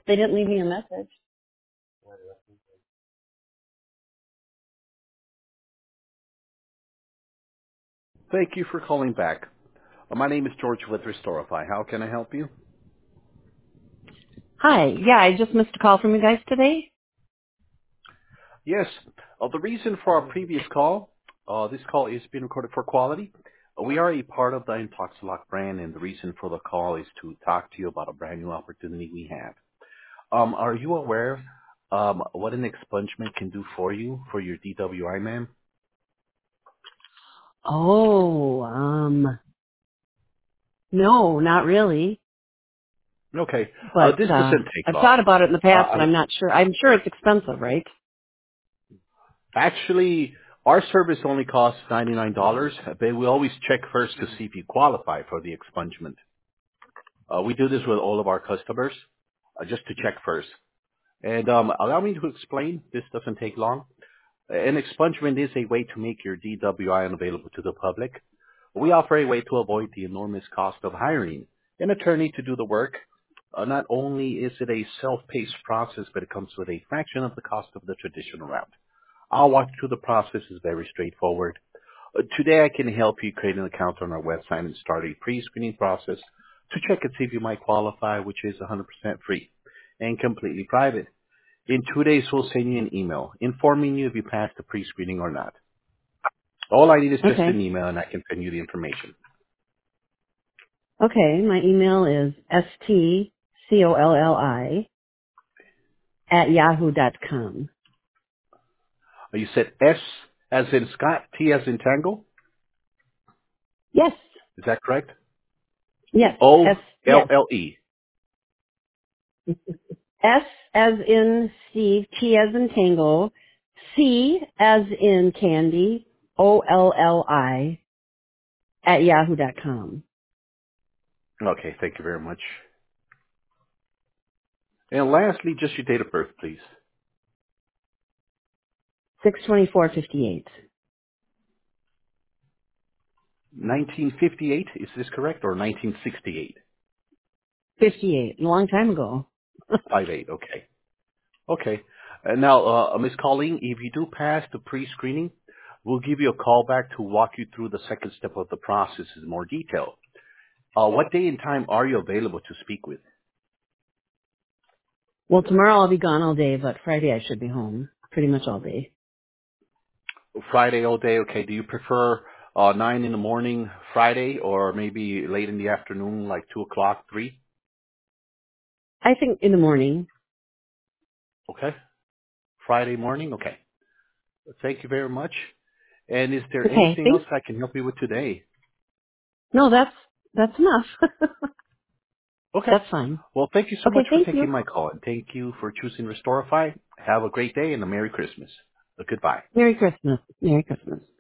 They didn't leave me a message. Thank you for calling back. My name is George with Restorify. How can I help you? Hi. Yeah, I just missed a call from you guys today. Yes. The reason for our previous call, this call is being recorded for quality. We are a part of the Intoxilock brand, and the reason for the call is to talk to you about a brand new opportunity we have. Are you aware what an expungement can do for you for your DWI, ma'am? Oh, no, not really. Okay. But This doesn't take I've long. thought about it in the past, Uh, and I'm not sure. I'm sure it's expensive, right? Actually, our service only costs $99, but we always check first to see if you qualify for the expungement. We do this with all of our customers, just to check first. And allow me to explain. This doesn't take long. An expungement is a way to make your DWI unavailable to the public. We offer a way to avoid the enormous cost of hiring an attorney to do the work. Not only is it a self-paced process, but it comes with a fraction of the cost of the traditional route. I'll walk you through the process. It's very straightforward. Today I can help you create an account on our website and start a pre-screening process to check and see if you might qualify, which is 100% free and completely private. In 2 days, we'll send you an email informing you if you passed the pre-screening or not. All I need is just an Okay. email, and I can send you the information. Okay. My email is stcolli@yahoo.com. You said S as in Scott, T as in Tango. Yes. Is that correct? Yes. Yes. O-L-L-E. S as in Steve, T as in Tango, C as in Candy, OLLI @yahoo.com. Okay, thank you very much. And lastly, just your date of birth, please. 62458. 1958, is this correct, or 1968? 58. A long time ago. 58, okay. Okay. Now, Ms. Colleen, if you do pass the pre-screening, we'll give you a call back to walk you through the second step of the process in more detail. What day and time are you available to speak with? Well, tomorrow I'll be gone all day, but Friday I should be home pretty much all day. Friday all day, okay. Do you prefer 9 in the morning Friday, or maybe late in the afternoon, like 2 o'clock, 3? I think in the morning. Okay. Friday morning, okay. Thank you very much. And is there Okay, anything else thanks. I can help you with today? No, that's enough. Okay. That's fine. Well, thank you so much Okay, for thank taking you. my call, and thank you for choosing Restorify. Have a great day and a Merry Christmas. Goodbye. Merry Christmas. Merry Christmas.